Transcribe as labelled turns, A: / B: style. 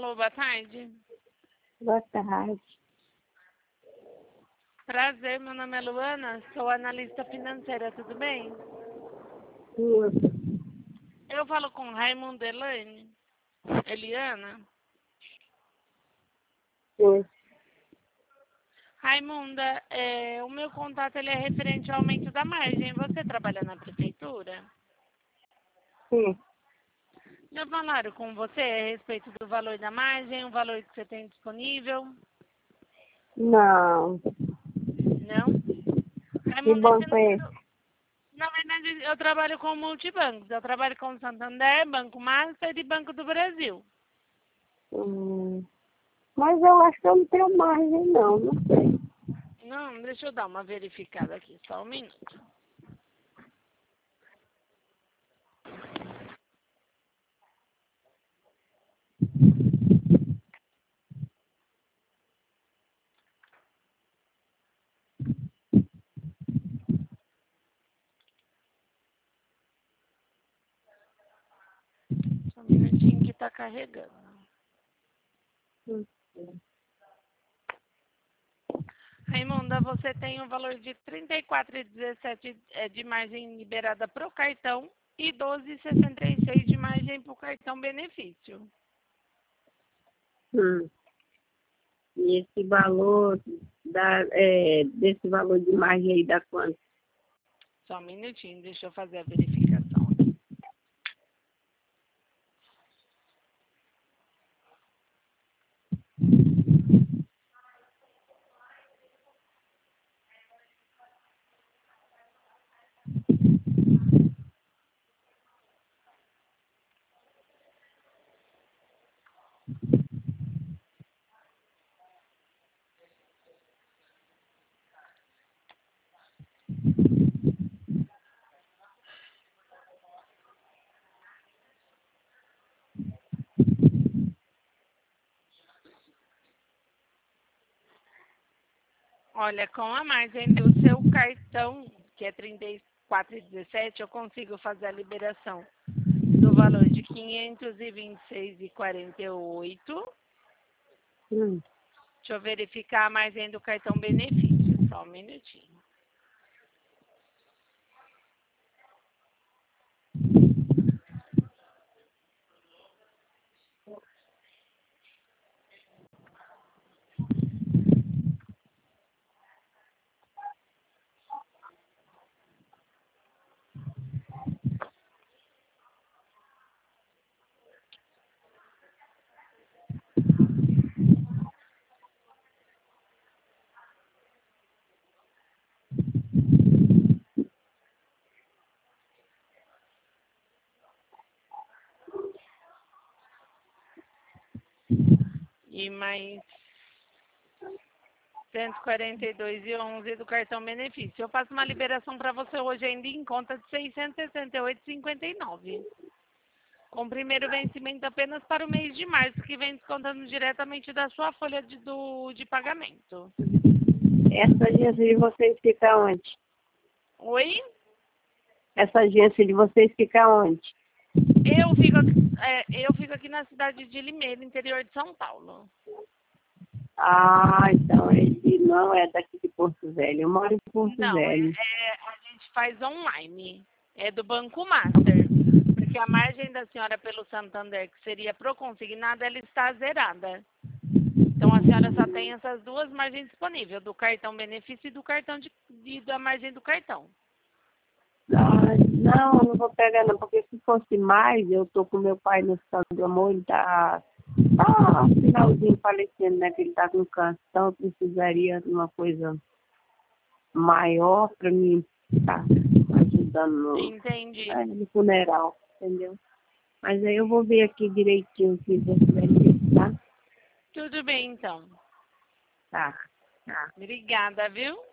A: Alô, boa tarde.
B: Boa tarde.
A: Prazer, meu nome é Luana, sou analista financeira, tudo bem?
B: Tudo.
A: Eu falo com Raimundo Eliana.
B: Sim.
A: Raimunda, o meu contato ele é referente ao aumento da margem. Você trabalha na prefeitura?
B: Sim.
A: Já falaram com você a respeito do valor da margem, o valor que você tem disponível?
B: Não.
A: Não?
B: Que
A: Raimunda, esse
B: banco é esse?
A: número... Na verdade, eu trabalho com multibancos. Eu trabalho com Santander, Banco Master e Banco do Brasil.
B: Mas eu acho que eu não tenho margem, não sei.
A: Não, deixa eu dar uma verificada aqui, só um minuto. Só um minutinho que está carregando.
B: Hum.
A: Raimunda, você tem um valor de R$ 34,17 de margem liberada para o cartão e R$ 12,66 de margem para o cartão benefício.
B: E esse valor desse valor de margem aí dá quanto?
A: Só um minutinho, deixa eu fazer a verificação. Olha, com a margem do seu cartão, que é R$ 34,17, eu consigo fazer a liberação do valor de R$ 526,48.
B: Hum.
A: Deixa eu verificar a margem do cartão benefício, só um minutinho. E mais R$ 142,11 do cartão benefício. Eu faço uma liberação para você hoje ainda em conta de R$ 668,59. Com primeiro vencimento apenas para o mês de março, que vem descontando diretamente da sua folha de pagamento.
B: Essa agência de vocês fica onde?
A: Oi?
B: Essa agência de vocês fica onde?
A: Eu fico aqui na cidade de Limeira, interior de São Paulo.
B: Ah, então ele não é daqui de Porto Velho. Eu moro em Porto
A: Não,
B: Velho.
A: a gente faz online. É do Banco Master. Porque a margem da senhora pelo Santander, que seria pro consignado, ela está zerada. Então a senhora só tem essas duas margens disponíveis, do cartão benefício e do cartão da margem do cartão.
B: Ah, não vou pegar não, porque se fosse mais, eu tô com meu pai no estado do amor, ele tá finalzinho falecendo, né, que ele tá com câncer, então eu precisaria de uma coisa maior para mim estar ajudando
A: Entendi.
B: no funeral, entendeu? Mas aí eu vou ver aqui direitinho o que você vai dizer, tá?
A: Tudo bem, então.
B: Tá, tá.
A: Obrigada, viu?